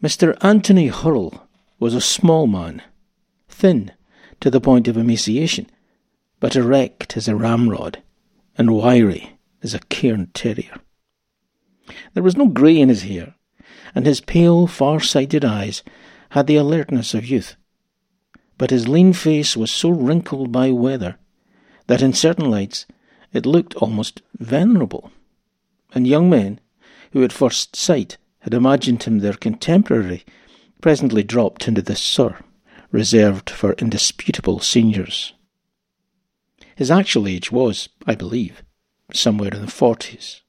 Mr. Anthony Hurrell was a small man, thin to the point of emaciation, but erect as a ramrod and wiry as a cairn terrier. There was no grey in his hair, and his pale, far-sighted eyes had the alertness of youth. But his lean face was so wrinkled by weather that in certain lights it looked almost venerable, and young men, who at first sight had imagined him their contemporary, presently dropped into the Sir, reserved for indisputable seniors. His actual age was, I believe, somewhere in the 40s.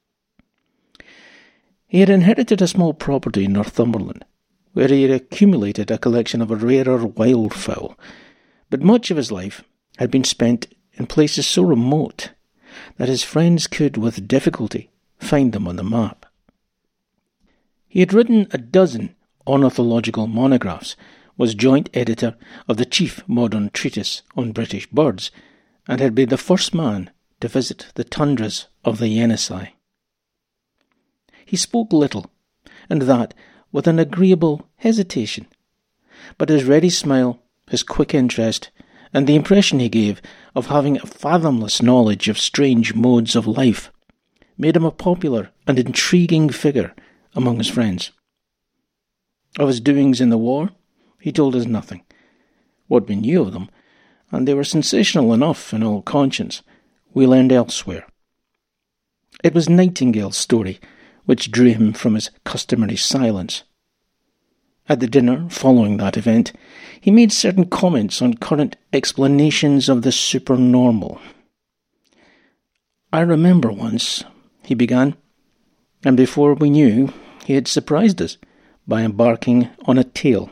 He had inherited a small property in Northumberland, where he had accumulated a collection of a rarer wildfowl, but much of his life had been spent in places so remote that his friends could with difficulty find them on the map. He had written a dozen ornithological monographs, was joint editor of the chief modern treatise on British birds, and had been the first man to visit the tundras of the Yenisei. He spoke little, and that with an agreeable hesitation, but his ready smile, his quick interest, and the impression he gave of having a fathomless knowledge of strange modes of life made him a popular and intriguing figure among his friends. Of his doings in the war, he told us nothing. What we knew of them, and they were sensational enough in all conscience, we learned elsewhere. It was Nightingale's story which drew him from his customary silence. At the dinner following that event, he made certain comments on current explanations of the supernormal. "I remember once," he began, and before we knew, he had surprised us by embarking on a tale.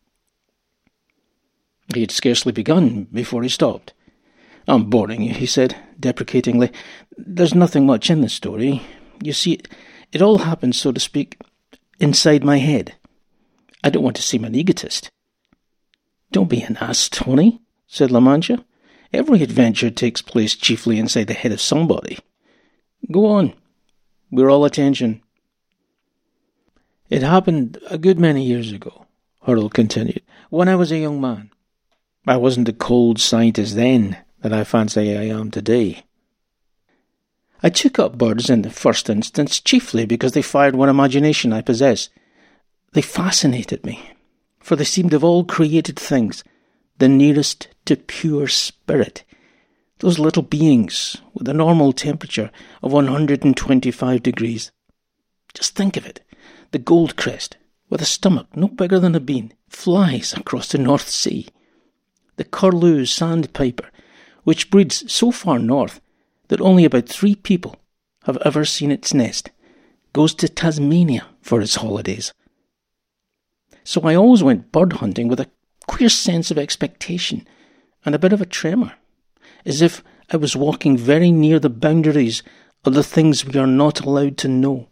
He had scarcely begun before he stopped. "I'm boring you," he said, deprecatingly. "There's nothing much in the story. You see, it all happened, so to speak, inside my head. I don't want to seem an egotist." "Don't be an ass, Tony," said La Mancha. "Every adventure takes place chiefly inside the head of somebody. Go on. We're all attention." "It happened a good many years ago," Hurrell continued, "when I was a young man. I wasn't the cold scientist then that I fancy I am today. I took up birds in the first instance chiefly because they fired one imagination I possess. They fascinated me, for they seemed of all created things the nearest to pure spirit. Those little beings with a normal temperature of 125 degrees. Just think of it. The goldcrest, with a stomach no bigger than a bean, flies across the North Sea. The curlew sandpiper, which breeds so far north that only about 3 people have ever seen its nest, goes to Tasmania for its holidays. So I always went bird hunting with a queer sense of expectation and a bit of a tremor, as if I was walking very near the boundaries of the things we are not allowed to know.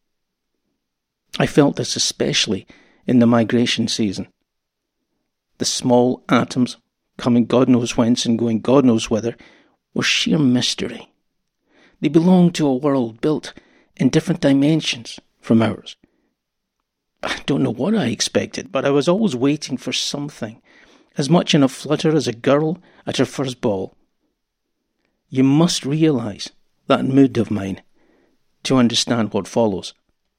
I felt this especially in the migration season. The small atoms, coming God knows whence and going God knows whither, were sheer mystery. They belonged to a world built in different dimensions from ours. I don't know what I expected, but I was always waiting for something, as much in a flutter as a girl at her first ball. You must realise that mood of mine to understand what follows.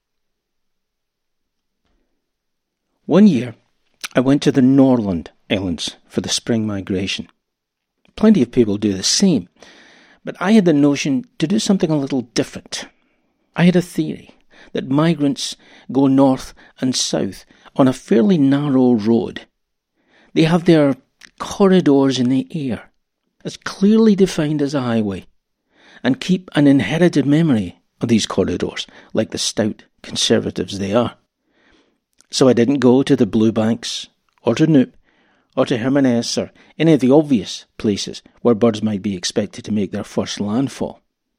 One year, I went to the Norland Islands for the spring migration. Plenty of people do the same, but I had the notion to do something a little different. I had a theory that migrants go north and south on a fairly narrow road. They have their corridors in the air, as clearly defined as a highway, and keep an inherited memory of these corridors, like the stout conservatives they are. So I didn't go to the Blue Banks, or to Knoop, or to Hermanus, or any of the obvious places where birds might be expected to make their first landfall.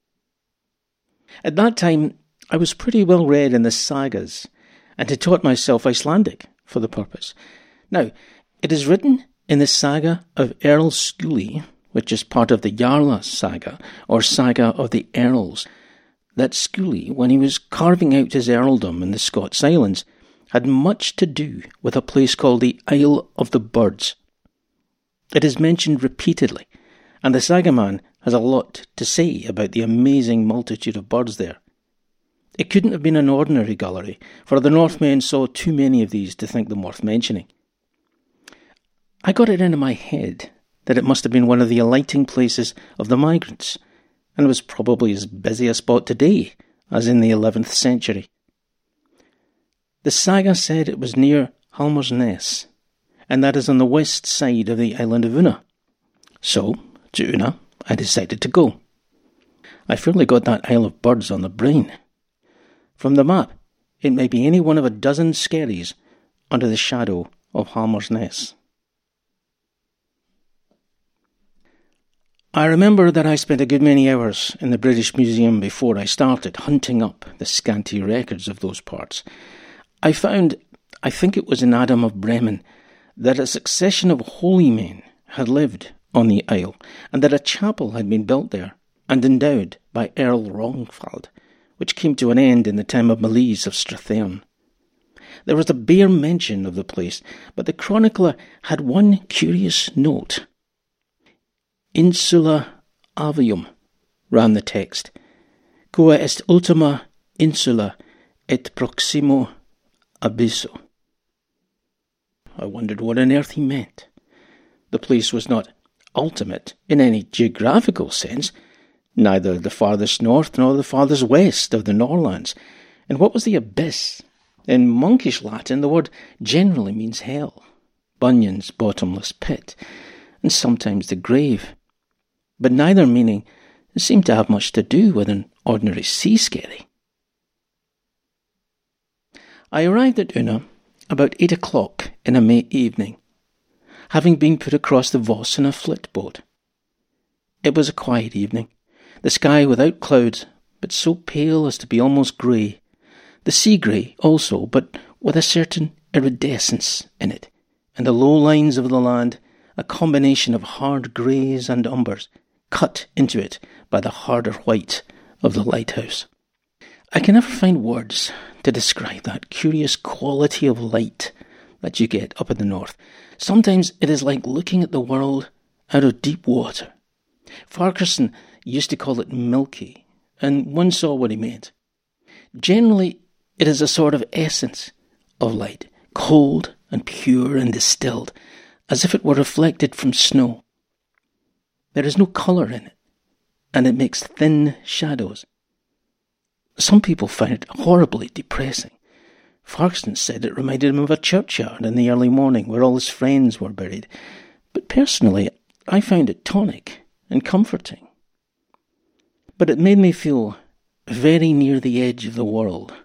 At that time, I was pretty well read in the sagas, and had taught myself Icelandic for the purpose. Now, it is written in the saga of Earl Skuli, which is part of the Jarla saga, or saga of the Earls, that Skuli, when he was carving out his earldom in the Scots Islands, had much to do with a place called the Isle of the Birds. It is mentioned repeatedly, and the Sagaman has a lot to say about the amazing multitude of birds there. It couldn't have been an ordinary gullery, for the Northmen saw too many of these to think them worth mentioning. I got it into my head that it must have been one of the alighting places of the migrants, and was probably as busy a spot today as in the 11th century. The saga said it was near Halmersnes, and that is on the west side of the island of Una. So, to Una, I decided to go. I fairly got that Isle of Birds on the brain. From the map, it may be any one of a dozen skerries under the shadow of Halmersnes. I remember that I spent a good many hours in the British Museum before I started hunting up the scanty records of those parts. I found, I think it was in Adam of Bremen, that a succession of holy men had lived on the isle, and that a chapel had been built there and endowed by Earl Rongfald, which came to an end in the time of Malise of Strathearn. There was a bare mention of the place, but the chronicler had one curious note. Insula avium, ran the text, quae est ultima insula et proximo abysso. I wondered what on earth he meant. The place was not ultimate in any geographical sense, neither the farthest north nor the farthest west of the Norlands. And what was the abyss? In monkish Latin, the word generally means hell, Bunyan's bottomless pit, and sometimes the grave. But neither meaning seemed to have much to do with an ordinary sea skerry. I arrived at Una about 8 o'clock in a May evening, having been put across the Voss in a flit boat. It was a quiet evening, the sky without clouds, but so pale as to be almost grey, the sea grey also, but with a certain iridescence in it, and the low lines of the land, a combination of hard greys and umbers, cut into it by the harder white of the lighthouse. I can never find words to describe that curious quality of light that you get up in the north. Sometimes it is like looking at the world out of deep water. Farquharson used to call it milky, and one saw what he meant. Generally, it is a sort of essence of light, cold and pure and distilled, as if it were reflected from snow. There is no colour in it, and it makes thin shadows. Some people find it horribly depressing. Farquharson said it reminded him of a churchyard in the early morning where all his friends were buried. But personally, I found it tonic and comforting. But it made me feel very near the edge of the world.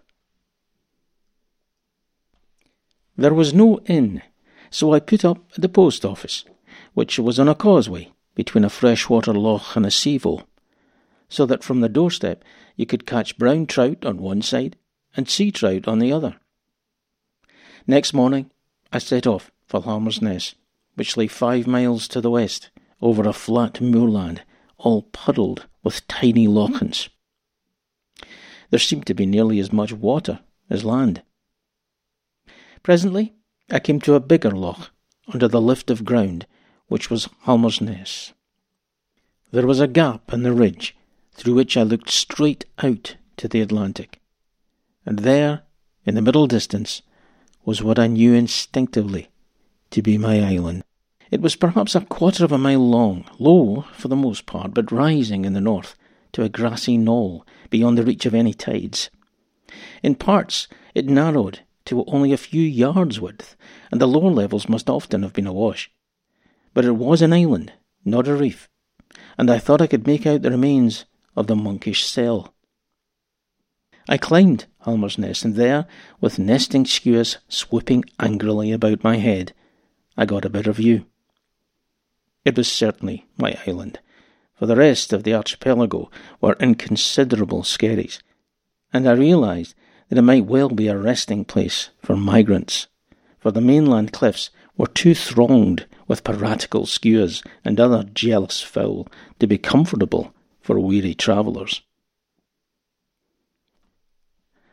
There was no inn, so I put up at the post office, which was on a causeway between a freshwater loch and a seafowl, so that from the doorstep you could catch brown trout on one side and sea trout on the other. Next morning I set off for Halmersnes, which lay 5 miles to the west, over a flat moorland, all puddled with tiny lochans. There seemed to be nearly as much water as land. Presently I came to a bigger loch under the lift of ground, which was Halmersnes. There was a gap in the ridge through which I looked straight out to the Atlantic, and there, in the middle distance, was what I knew instinctively to be my island. It was perhaps a quarter of a mile long, low for the most part, but rising in the north to a grassy knoll beyond the reach of any tides. In parts it narrowed to only a few yards' width, and the lower levels must often have been awash. But it was an island, not a reef, and I thought I could make out the remains of the monkish cell. I climbed Halmersnes, and there, with nesting skuas swooping angrily about my head, I got a better view. It was certainly my island, for the rest of the archipelago were inconsiderable skerries, and I realised that it might well be a resting place for migrants, for the mainland cliffs were too thronged with piratical skuas and other jealous fowl to be comfortable for weary travellers.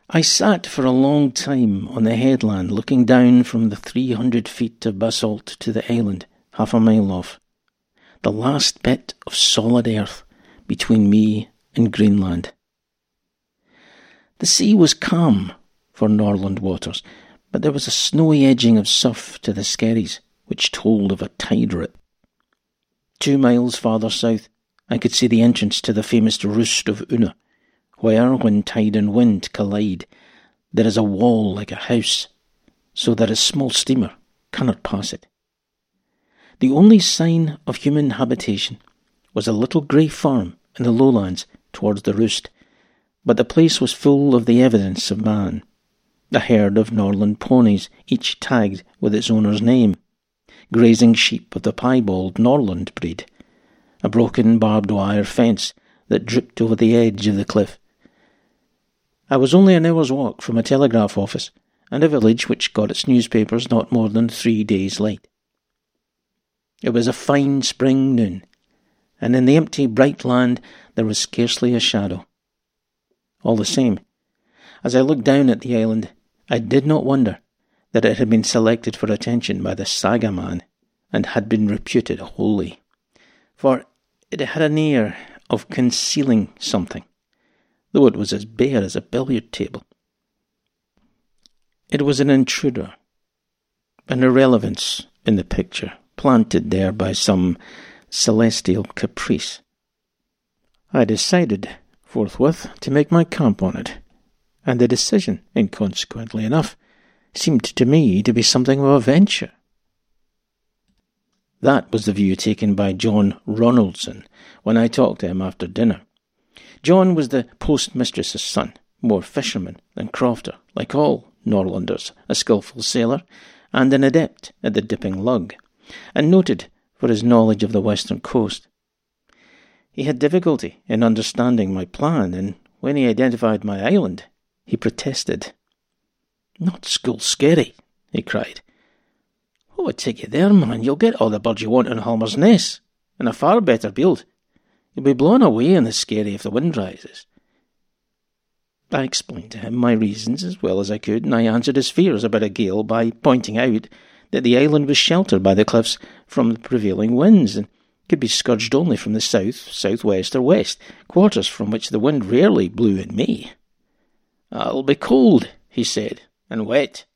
I sat for a long time on the headland, looking down from the 300 feet of basalt to the island, half a mile off. The last bit of solid earth between me and Greenland. The sea was calm for Norland waters, but there was a snowy edging of surf to the skerries, which told of a tide rip. 2 miles farther south, I could see the entrance to the famous Roost of Una, where, when tide and wind collide, there is a wall like a house, so that a small steamer cannot pass it. The only sign of human habitation was a little grey farm in the lowlands towards the Roost, but the place was full of the evidence of man. A herd of Norland ponies, each tagged with its owner's name, grazing sheep of the piebald Norland breed, a broken barbed wire fence that dripped over the edge of the cliff. I was only an hour's walk from a telegraph office and a village which got its newspapers not more than 3 days late. It was a fine spring noon, and in the empty bright land there was scarcely a shadow. All the same, as I looked down at the island, I did not wonder that it had been selected for attention by the Saga man and had been reputed holy, for it had an air of concealing something, though it was as bare as a billiard table. It was an intruder, an irrelevance in the picture, planted there by some celestial caprice. I decided forthwith to make my camp on it, and the decision, inconsequently enough, seemed to me to be something of a venture. That was the view taken by John Ronaldson when I talked to him after dinner. John was the postmistress's son, more fisherman than crofter, like all Norlanders, a skilful sailor, and an adept at the dipping lug, and noted for his knowledge of the western coast. He had difficulty in understanding my plan, and when he identified my island, he protested. "Not Skulskerry," he cried. "What would take you there, man? You'll get all the birds you want in Halmer's Ness, and a far better build. You'll be blown away in the skerry if the wind rises." I explained to him my reasons as well as I could, and I answered his fears about a gale by pointing out that the island was sheltered by the cliffs from the prevailing winds, and could be scourged only from the south, southwest, or west, quarters from which the wind rarely blew in May. "It'll be cold," he said, "and wet."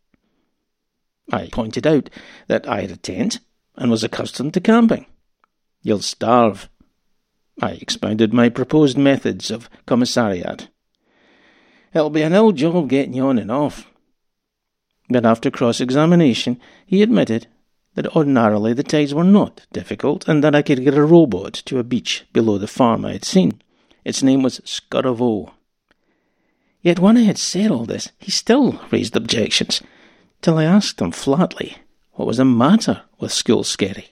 I pointed out that I had a tent and was accustomed to camping. "You'll starve." I expounded my proposed methods of commissariat. "It'll be an ill job getting you on and off." But after cross-examination, he admitted that ordinarily the tides were not difficult, and that I could get a rowboat to a beach below the farm I had seen. Its name was Skurrovo. Yet when I had said all this, he still raised objections, till I asked him flatly what was the matter with Skulskerry.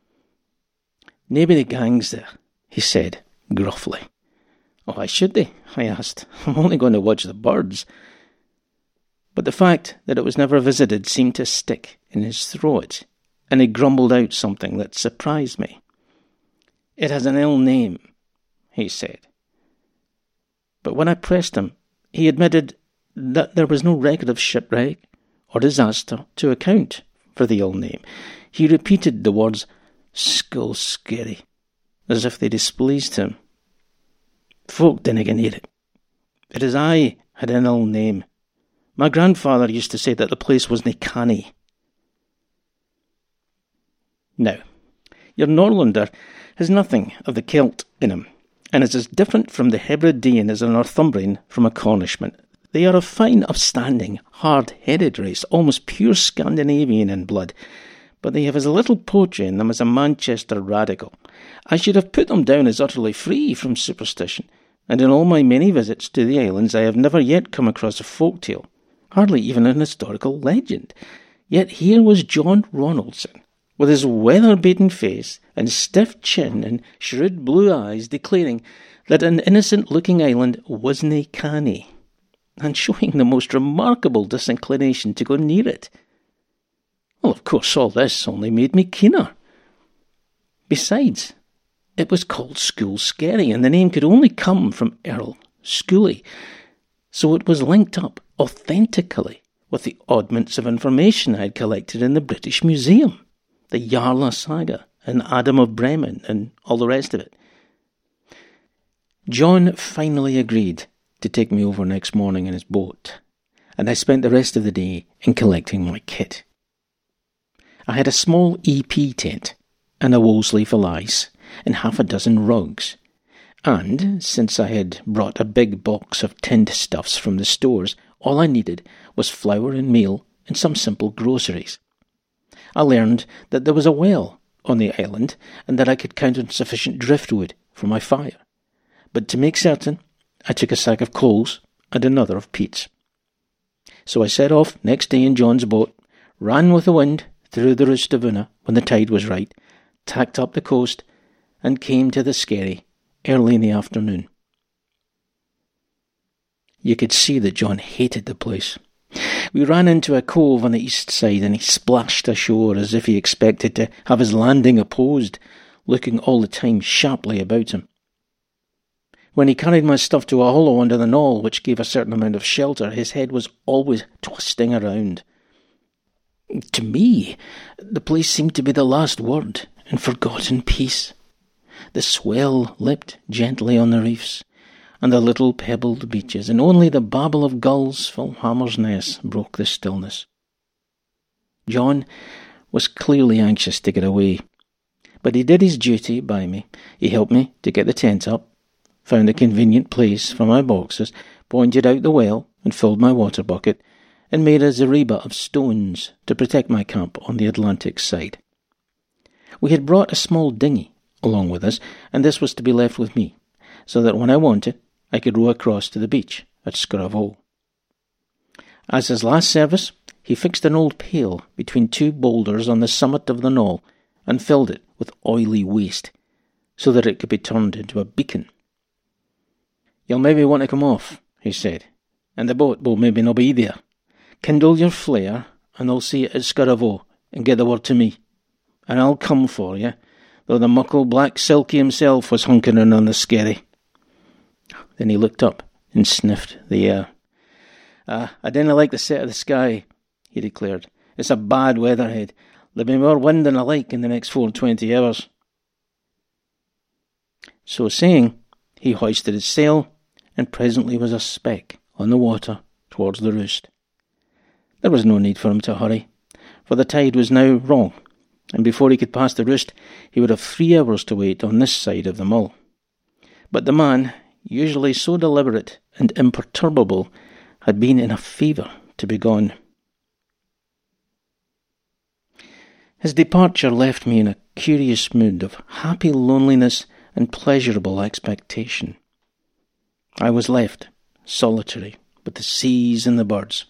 "Naebody gangs there," he said gruffly. "Why should they?" I asked. "I'm only going to watch the birds." But the fact that it was never visited seemed to stick in his throat, and he grumbled out something that surprised me. "It has an ill name," he said. But when I pressed him, he admitted that there was no record of shipwreck or disaster to account for the ill name. He repeated the words "Skulskerry" as if they displeased him. "Folk dinna get near it. It is I had an ill name. My grandfather used to say that the place was nae canny." Now, your Norlander has nothing of the Celt in him, and is as different from the Hebridean as a Northumbrian from a Cornishman. They are a fine, upstanding, hard-headed race, almost pure Scandinavian in blood, but they have as little poetry in them as a Manchester radical. I should have put them down as utterly free from superstition, and in all my many visits to the islands I have never yet come across a folk tale, hardly even an historical legend. Yet here was John Ronaldson, with his weather-beaten face and stiff chin and shrewd blue eyes, declaring that an innocent-looking island was nae canny, and showing the most remarkable disinclination to go near it. Well, of course, all this only made me keener. Besides, it was called Skulskerry, and the name could only come from Earl Scully, so it was linked up authentically with the oddments of information I had collected in the British Museum, the Jarla saga, and Adam of Bremen, and all the rest of it. John finally agreed to take me over next morning in his boat, and I spent the rest of the day in collecting my kit. I had a small EP tent and a Wolseley valise and half a dozen rugs, and since I had brought a big box of tinned stuffs from the stores, all I needed was flour and meal and some simple groceries. I learned that there was a well on the island and that I could count on sufficient driftwood for my fire. But to make certain, I took a sack of coals and another of peats. So I set off next day in John's boat, ran with the wind through the Roost of Una when the tide was right, tacked up the coast, and came to the Skerry early in the afternoon. You could see that John hated the place. We ran into a cove on the east side and he splashed ashore as if he expected to have his landing opposed, looking all the time sharply about him. When he carried my stuff to a hollow under the knoll, which gave a certain amount of shelter, his head was always twisting around. To me, the place seemed to be the last word in forgotten peace. The swell lipped gently on the reefs and the little pebbled beaches, and only the babble of gulls from Hammersness broke the stillness. John was clearly anxious to get away, but he did his duty by me. He helped me to get the tent up, found a convenient place for my boxes, pointed out the well and filled my water bucket, and made a zareba of stones to protect my camp on the Atlantic side. We had brought a small dinghy along with us, and this was to be left with me, so that when I wanted, I could row across to the beach at Scuravaux. As his last service, he fixed an old pail between two boulders on the summit of the knoll and filled it with oily waste, so that it could be turned into a beacon. "You'll maybe want to come off," he said, "and the boat will maybe not be there. Kindle your flare, and I'll see it at Scuravaux, and get the word to me. And I'll come for you, though the muckle black Silky himself was hunkering on the Skerry." Then he looked up and sniffed the air. "I didn't like the set of the sky," he declared. "It's a bad weatherhead. There'll be more wind than I like in the next 24 hours. So saying, he hoisted his sail, and presently was a speck on the water towards the Roost. There was no need for him to hurry, for the tide was now wrong, and before he could pass the Roost, he would have 3 hours to wait on this side of the Mull. But the man, usually so deliberate and imperturbable, had been in a fever to be gone. His departure left me in a curious mood of happy loneliness and pleasurable expectation. I was left solitary with the seas and the birds.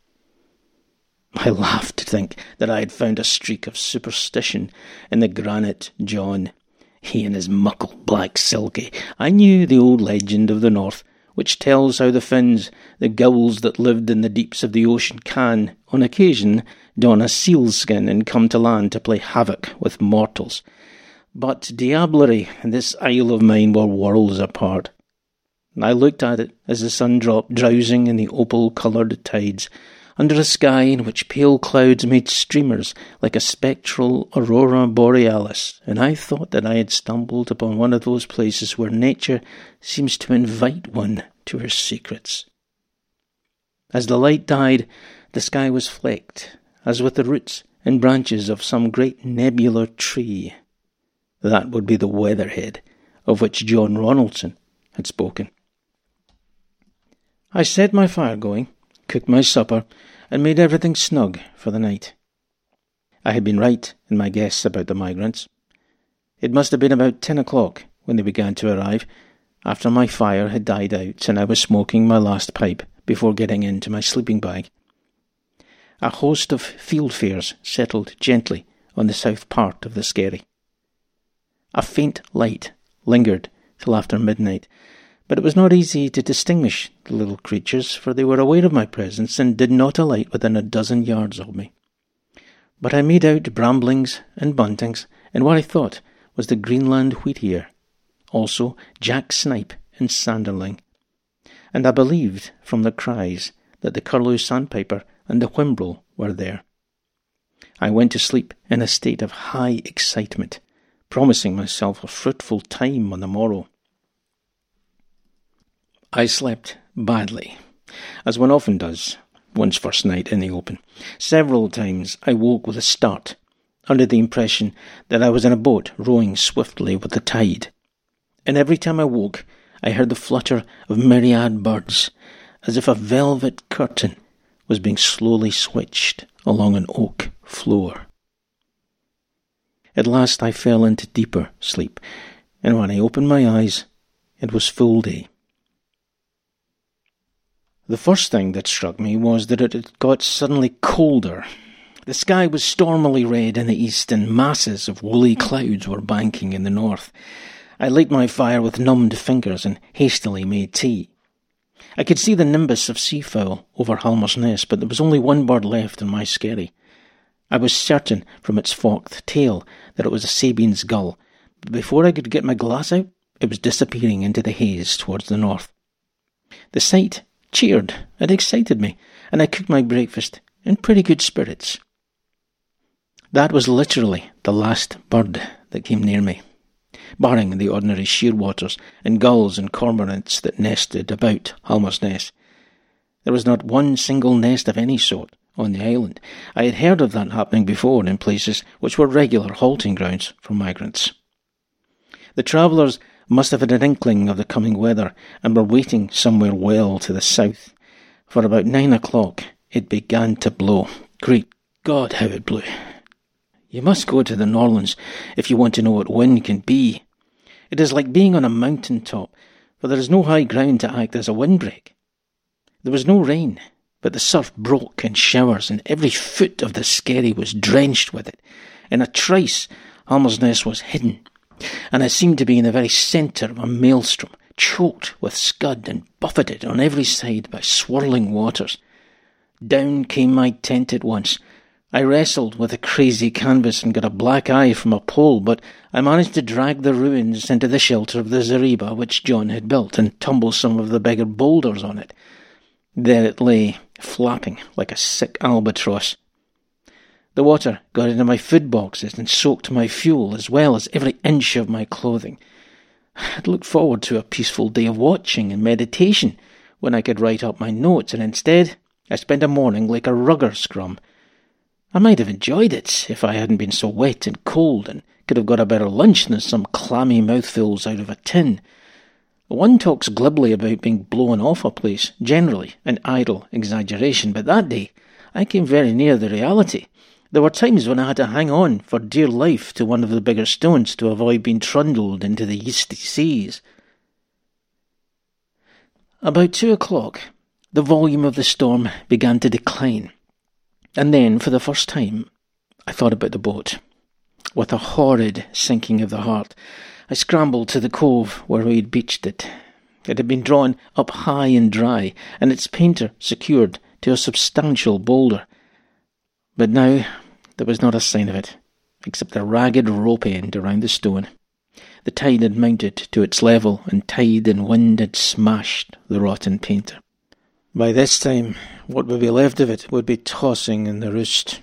I laughed to think that I had found a streak of superstition in the granite John. He and his muckle black Silky. I knew the old legend of the North, which tells how the Finns, the gulls that lived in the deeps of the ocean, can, on occasion, don a seal's skin and come to land to play havoc with mortals. But Diablerie and this isle of mine were worlds apart. I looked at it as the sun dropped drowsing in the opal-coloured tides, under a sky in which pale clouds made streamers like a spectral aurora borealis, and I thought that I had stumbled upon one of those places where nature seems to invite one to her secrets. As the light died, the sky was flecked, as with the roots and branches of some great nebular tree. That would be the weatherhead of which John Ronaldson had spoken. I set my fire going, cooked my supper, and made everything snug for the night. I had been right in my guess about the migrants. It must have been about 10 o'clock when they began to arrive, after my fire had died out and I was smoking my last pipe before getting into my sleeping bag. A host of fieldfares settled gently on the south part of the Skerry. A faint light lingered till after midnight, but it was not easy to distinguish the little creatures, for they were aware of my presence and did not alight within a dozen yards of me. But I made out bramblings and buntings, and what I thought was the Greenland wheatear, also jack snipe and sanderling. and I believed from the cries that the curlew sandpiper and the whimbrel were there. I went to sleep in a state of high excitement, promising myself a fruitful time on the morrow. I slept badly, as one often does, one's first night in the open. Several times I woke with a start, under the impression that I was in a boat rowing swiftly with the tide. And every time I woke, I heard the flutter of myriad birds, as if a velvet curtain was being slowly switched along an oak floor. At last I fell into deeper sleep, and when I opened my eyes, it was full day. The first thing that struck me was that it had got suddenly colder. The sky was stormily red in the east, and masses of woolly clouds were banking in the north. I lit my fire with numbed fingers and hastily made tea. I could see the nimbus of seafowl over Halmersness, but there was only one bird left in my skerry. I was certain from its forked tail that it was a Sabine's gull, but before I could get my glass out, it was disappearing into the haze towards the north. The sight cheered and excited me, and I cooked my breakfast in pretty good spirits. That was literally the last bird that came near me, barring the ordinary shearwaters and gulls and cormorants that nested about Halmersness. There was not one single nest of any sort on the island. I had heard of that happening before in places which were regular halting grounds for migrants. The travellers must have had an inkling of the coming weather and were waiting somewhere well to the south. For about 9 o'clock it began to blow. Great God, how it blew! You must go to the Norlands if you want to know what wind can be. It is like being on a mountain top, for there is no high ground to act as a windbreak. There was no rain, but the surf broke in showers, and every foot of the skerry was drenched with it. In a trice, Halmersness was hidden, and I seemed to be in the very centre of a maelstrom, choked with scud and buffeted on every side by swirling waters. Down came my tent at once. I wrestled with the crazy canvas and got a black eye from a pole, but I managed to drag the ruins into the shelter of the zareba which John had built and tumble some of the bigger boulders on it. There it lay, flapping like a sick albatross. The water got into my food boxes and soaked my fuel as well as every inch of my clothing. I'd looked forward to a peaceful day of watching and meditation when I could write up my notes, and instead I spent a morning like a rugger scrum. I might have enjoyed it if I hadn't been so wet and cold, and could have got a better lunch than some clammy mouthfuls out of a tin. One talks glibly about being blown off a place, generally an idle exaggeration, but that day I came very near the reality. There were times when I had to hang on for dear life to one of the bigger stones to avoid being trundled into the yeasty seas. About 2 o'clock, the volume of the storm began to decline. And then, for the first time, I thought about the boat. With a horrid sinking of the heart, I scrambled to the cove where we had beached it. It had been drawn up high and dry, and its painter secured to a substantial boulder. But now there was not a sign of it, except a ragged rope end around the stone. The tide had mounted to its level, and tide and wind had smashed the rotten painter. By this time, what would be left of it would be tossing in the roost.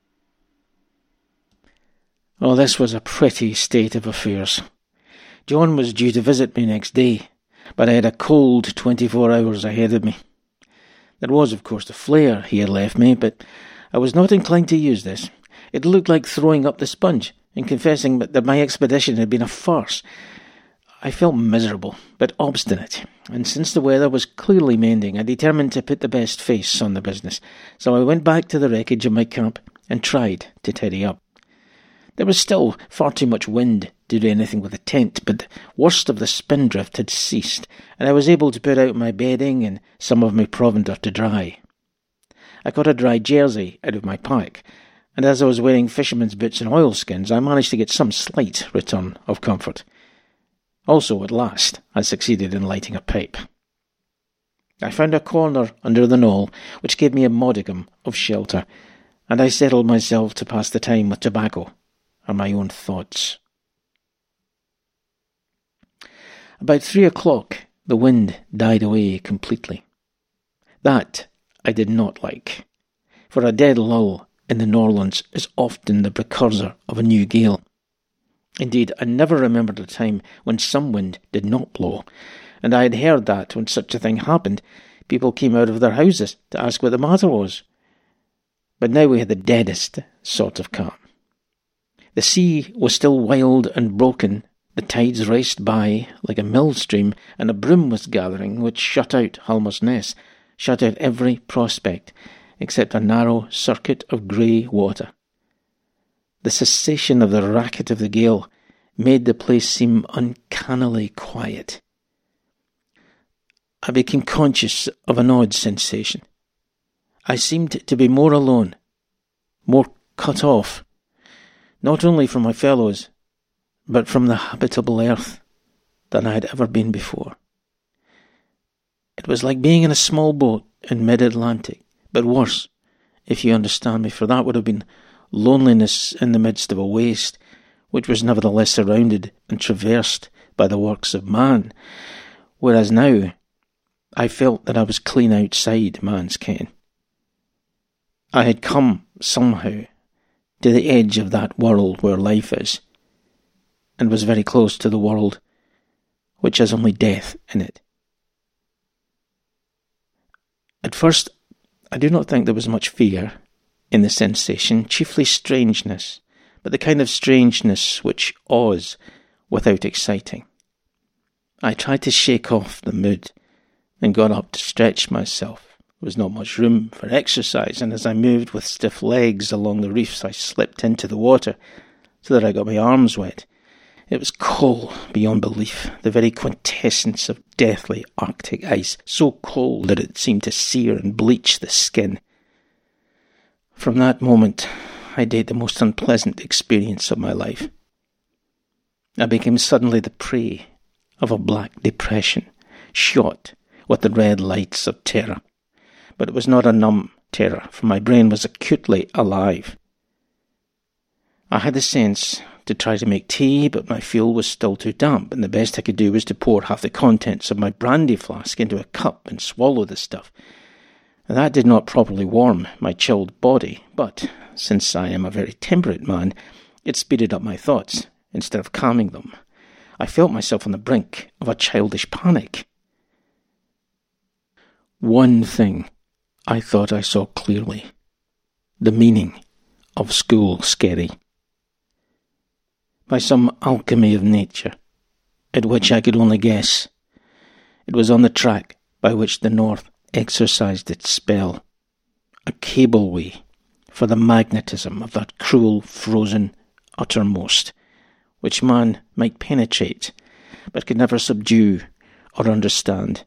Oh, this was a pretty state of affairs. John was due to visit me next day, but I had a cold 24 hours ahead of me. There was, of course, the flare he had left me, but I was not inclined to use this. It looked like throwing up the sponge and confessing that my expedition had been a farce. I felt miserable, but obstinate, and since the weather was clearly mending, I determined to put the best face on the business, so I went back to the wreckage of my camp and tried to tidy up. There was still far too much wind to do anything with the tent, but the worst of the spindrift had ceased, and I was able to put out my bedding and some of my provender to dry. I got a dry jersey out of my pack, and as I was wearing fisherman's boots and oilskins, I managed to get some slight return of comfort. Also, at last, I succeeded in lighting a pipe. I found a corner under the knoll, which gave me a modicum of shelter, and I settled myself to pass the time with tobacco and my own thoughts. About 3 o'clock, The wind died away completely. That I did not like, for a dead lull in the Norlands is often the precursor of a new gale. Indeed, I never remembered a time when some wind did not blow, and I had heard that when such a thing happened, people came out of their houses to ask what the matter was. But now we had the deadest sort of calm. The sea was still wild and broken, the tides raced by like a mill stream, and a broom was gathering which shut out Halmer's Ness, shut out every prospect, except a narrow circuit of grey water. The cessation of the racket of the gale made the place seem uncannily quiet. I became conscious of an odd sensation. I seemed to be more alone, more cut off, not only from my fellows, but from the habitable earth than I had ever been before. It was like being in a small boat in mid-Atlantic, but worse, if you understand me, for that would have been loneliness in the midst of a waste, which was nevertheless surrounded and traversed by the works of man, whereas now I felt that I was clean outside man's ken. I had come, somehow, to the edge of that world where life is, and was very close to the world which has only death in it. At first, I do not think there was much fear in the sensation, chiefly strangeness, but the kind of strangeness which awes without exciting. I tried to shake off the mood and got up to stretch myself. There was not much room for exercise, and as I moved with stiff legs along the reefs, I slipped into the water so that I got my arms wet. It was cold beyond belief, the very quintessence of deathly Arctic ice, so cold that it seemed to sear and bleach the skin. From that moment, I date the most unpleasant experience of my life. I became suddenly the prey of a black depression, shot with the red lights of terror. But it was not a numb terror, for my brain was acutely alive. I had the sense to try to make tea, but my fuel was still too damp, and the best I could do was to pour half the contents of my brandy flask into a cup and swallow the stuff. That did not properly warm my chilled body, but, since I am a very temperate man, it speeded up my thoughts, instead of calming them. I felt myself on the brink of a childish panic. One thing I thought I saw clearly: the meaning of school skerry. By some alchemy of nature, at which I could only guess, it was on the track by which the North exercised its spell, a cableway for the magnetism of that cruel, frozen uttermost, which man might penetrate, but could never subdue or understand.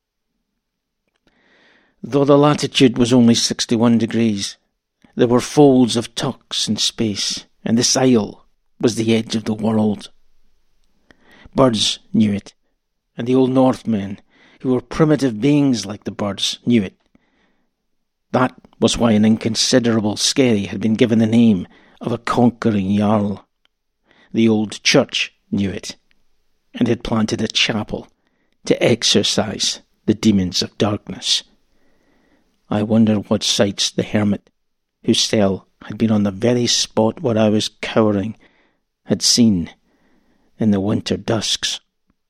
Though the latitude was only 61 degrees, there were folds of tucks in space, and this isle was the edge of the world. Birds knew it, and the old Northmen, who were primitive beings like the birds, knew it. That was why an inconsiderable skerry had been given the name of a conquering jarl. The old church knew it, and had planted a chapel to exorcise the demons of darkness. I wondered what sights the hermit, whose cell had been on the very spot where I was cowering, had seen in the winter dusks.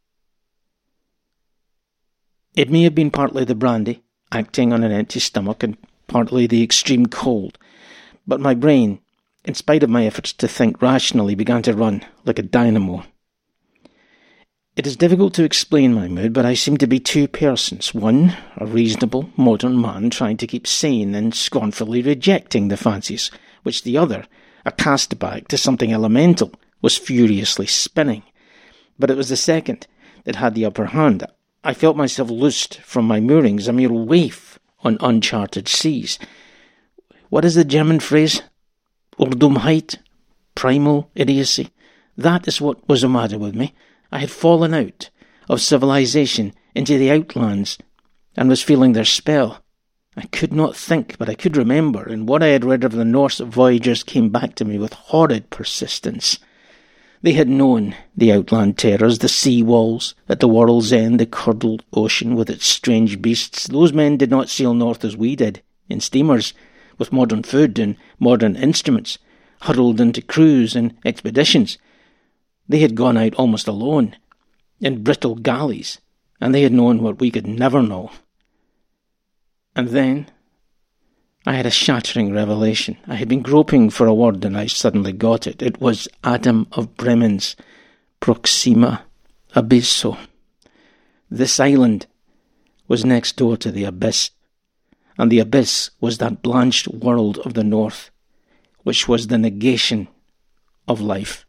It may have been partly the brandy, acting on an empty stomach, and partly the extreme cold, but my brain, in spite of my efforts to think rationally, began to run like a dynamo. It is difficult to explain my mood, but I seemed to be two persons. One, a reasonable, modern man trying to keep sane and scornfully rejecting the fancies, which the other, a castback to something elemental, was furiously spinning. But it was the second that had the upper hand. I felt myself loosed from my moorings, a mere waif on uncharted seas. What is the German phrase? Urdummheit? Primal idiocy? That is what was the matter with me. I had fallen out of civilization into the outlands, and was feeling their spell. I could not think, but I could remember, and what I had read of the Norse voyagers came back to me with horrid persistence. They had known the outland terrors, the sea walls, at the world's end, the curdled ocean with its strange beasts. Those men did not sail north as we did, in steamers, with modern food and modern instruments, huddled into crews and expeditions. They had gone out almost alone, in brittle galleys, and they had known what we could never know. And then I had a shattering revelation. I had been groping for a word and I suddenly got it. It was Adam of Bremen's Proxima Abysso. This island was next door to the abyss, and the abyss was that blanched world of the north, which was the negation of life.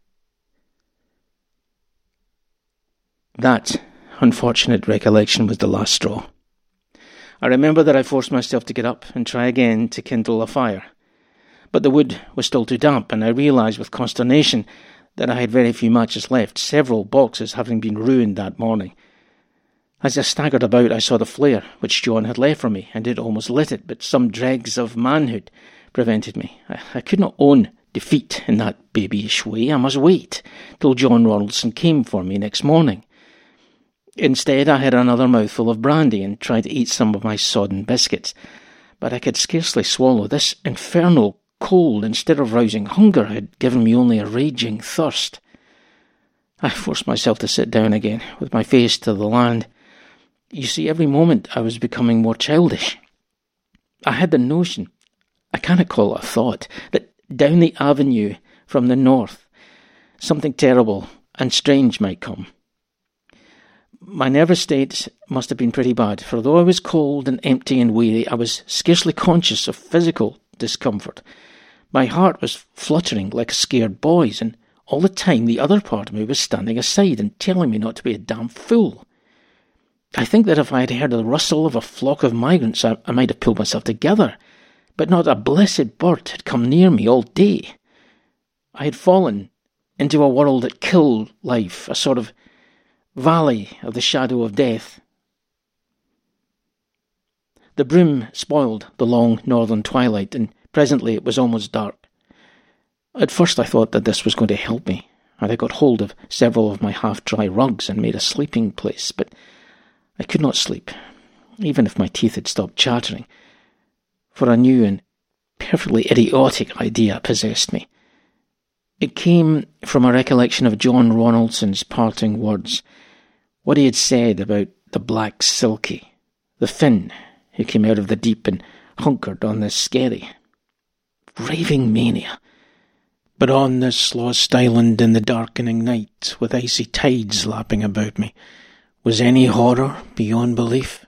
That unfortunate recollection was the last straw. I remember that I forced myself to get up and try again to kindle a fire. But the wood was still too damp, and I realised with consternation that I had very few matches left, several boxes having been ruined that morning. As I staggered about, I saw the flare which John had left for me, and it almost lit it, but some dregs of manhood prevented me. I could not own defeat in that babyish way. I must wait till John Ronaldson came for me next morning. Instead, I had another mouthful of brandy and tried to eat some of my sodden biscuits, but I could scarcely swallow. This infernal cold, instead of rousing hunger, had given me only a raging thirst. I forced myself to sit down again, with my face to the land. You see, every moment I was becoming more childish. I had the notion, I cannot call it a thought, that down the avenue from the north, something terrible and strange might come. My nervous state must have been pretty bad, for though I was cold and empty and weary, I was scarcely conscious of physical discomfort. My heart was fluttering like a scared boy's, and all the time the other part of me was standing aside and telling me not to be a damn fool. I think that if I had heard the rustle of a flock of migrants, I might have pulled myself together, but not a blessed bird had come near me all day. I had fallen into a world that killed life, a sort of valley of the shadow of death. The broom spoiled the long northern twilight, and presently it was almost dark. At first I thought that this was going to help me, and I got hold of several of my half-dry rugs and made a sleeping place, but I could not sleep, even if my teeth had stopped chattering, for a new and perfectly idiotic idea possessed me. It came from a recollection of John Ronaldson's parting words, what he had said about the black silky, the Finn who came out of the deep and hunkered on the skerry. Raving mania. But on this lost island in the darkening night, with icy tides lapping about me, was any horror beyond belief?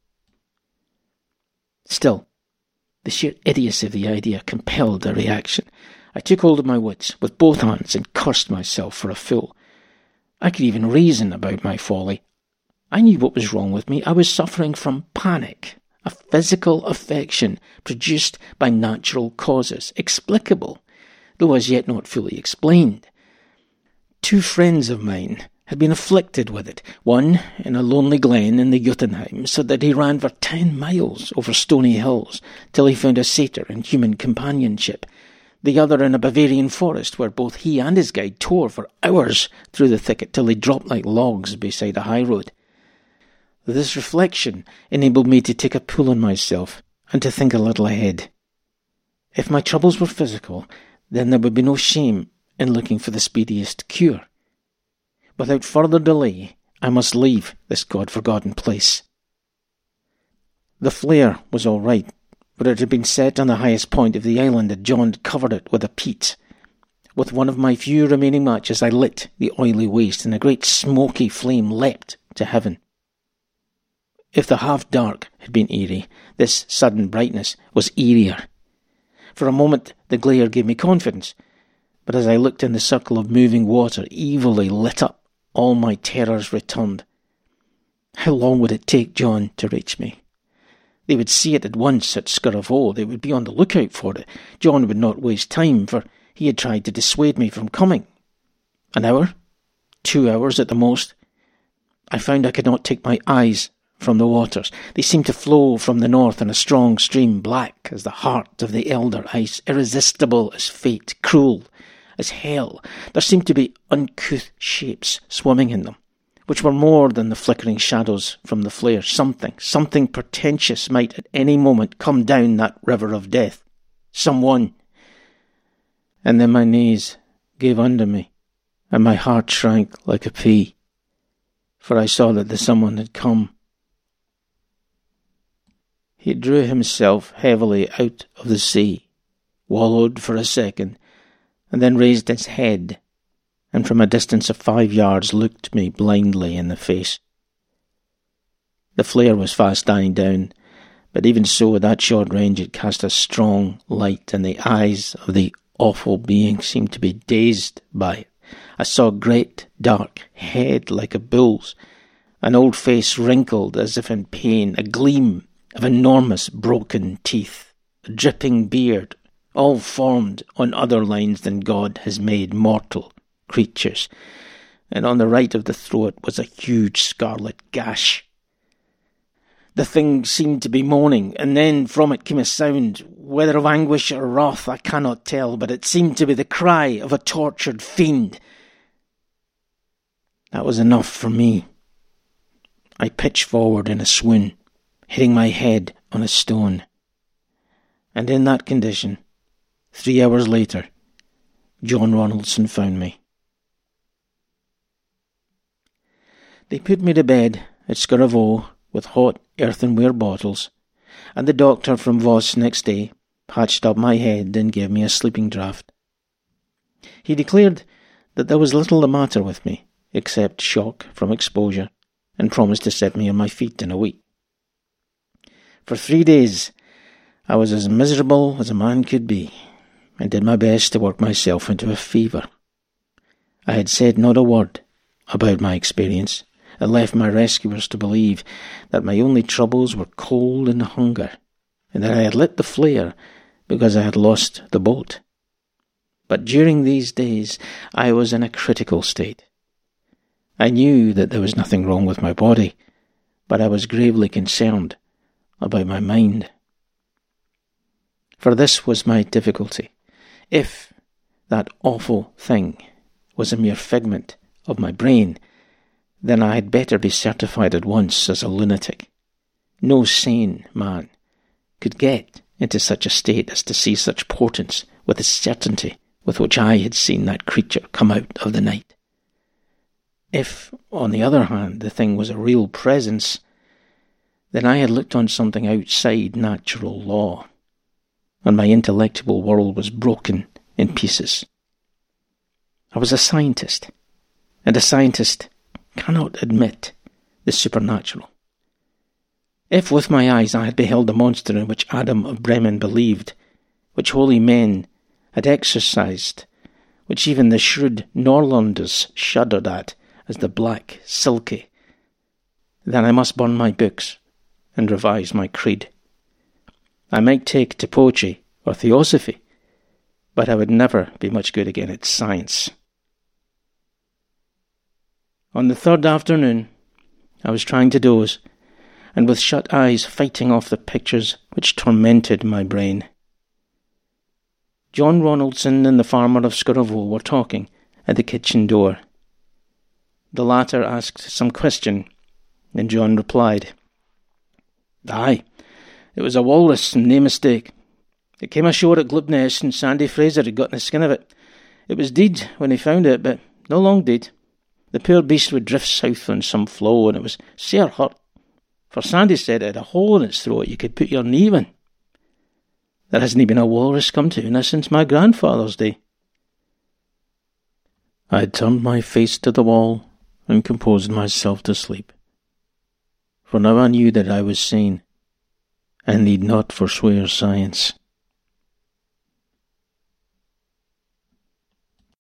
Still, the sheer idiocy of the idea compelled a reaction. I took hold of my wits with both hands and cursed myself for a fool. I could even reason about my folly. I knew what was wrong with me. I was suffering from panic, a physical affection produced by natural causes, explicable, though as yet not fully explained. 2 friends of mine had been afflicted with it, one in a lonely glen in the Jotunheim, so that he ran for 10 miles over stony hills till he found a satyr and human companionship. The other in a Bavarian forest, where both he and his guide tore for hours through the thicket till they dropped like logs beside a high road. This reflection enabled me to take a pull on myself and to think a little ahead. If my troubles were physical, then there would be no shame in looking for the speediest cure. Without further delay, I must leave this God-forgotten place. The flare was all right, but it had been set on the highest point of the island, and John had covered it with a peat. With one of my few remaining matches, I lit the oily waste, and a great smoky flame leapt to heaven. If the half-dark had been eerie, this sudden brightness was eerier. For a moment the glare gave me confidence, but as I looked in the circle of moving water, evilly lit up, all my terrors returned. How long would it take John to reach me? They would see it at once at Skurravo. They would be on the lookout for it. John would not waste time, for he had tried to dissuade me from coming. An hour? 2 hours at the most? I found I could not take my eyes from the waters. They seemed to flow from the north in a strong stream, black as the heart of the elder ice, irresistible as fate, cruel as hell. There seemed to be uncouth shapes swimming in them, which were more than the flickering shadows from the flare. Something portentous might at any moment come down that river of death. Someone. And then my knees gave under me, and my heart shrank like a pea, for I saw that the someone had come. He drew himself heavily out of the sea, wallowed for a second, and then raised his head, and from a distance of 5 yards looked me blindly in the face. The flare was fast dying down, but even so, at that short range it cast a strong light, and the eyes of the awful being seemed to be dazed by it. I saw a great dark head like a bull's, an old face wrinkled as if in pain, a gleam of enormous broken teeth, a dripping beard, all formed on other lines than God has made mortal creatures, and on the right of the throat was a huge scarlet gash. The thing seemed to be moaning, and then from it came a sound, whether of anguish or wrath I cannot tell, but it seemed to be the cry of a tortured fiend. That was enough for me. I pitched forward in a swoon, hitting my head on a stone. And in that condition, 3 hours later, John Ronaldson found me. They put me to bed at Scurevoe with hot earthenware bottles, and the doctor from Voss next day patched up my head and gave me a sleeping draught. He declared that there was little the matter with me, except shock from exposure, and promised to set me on my feet in a week. For 3 days I was as miserable as a man could be, and did my best to work myself into a fever. I had said not a word about my experience, and left my rescuers to believe that my only troubles were cold and hunger, and that I had lit the flare because I had lost the boat. But during these days I was in a critical state. I knew that there was nothing wrong with my body, but I was gravely concerned about my mind. For this was my difficulty. If that awful thing was a mere figment of my brain, then I had better be certified at once as a lunatic. No sane man could get into such a state as to see such portents with the certainty with which I had seen that creature come out of the night. If, on the other hand, the thing was a real presence, then I had looked on something outside natural law, and my intellectual world was broken in pieces. I was a scientist, and a scientist cannot admit the supernatural. If with my eyes I had beheld the monster in which Adam of Bremen believed, which holy men had exorcised, which even the shrewd Norrlanders shuddered at as the black silky, then I must burn my books and revise my creed. I might take to poetry or theosophy, but I would never be much good again at science. On the third afternoon, I was trying to doze, and with shut eyes fighting off the pictures which tormented my brain. John Ronaldson and the farmer of Scurevoe were talking at the kitchen door. The latter asked some question, and John replied, "Aye, it was a walrus, and nae mistake. It came ashore at Glubness, and Sandy Fraser had gotten the skin of it. It was dead when he found it, but no long dead. The poor beast would drift south on some floe, and it was sair hurt, for Sandy said it had a hole in its throat you could put your knee in. There hasn't been a walrus come to us since my grandfather's day." I had turned my face to the wall and composed myself to sleep. For now I knew that I was sane, and need not forswear science.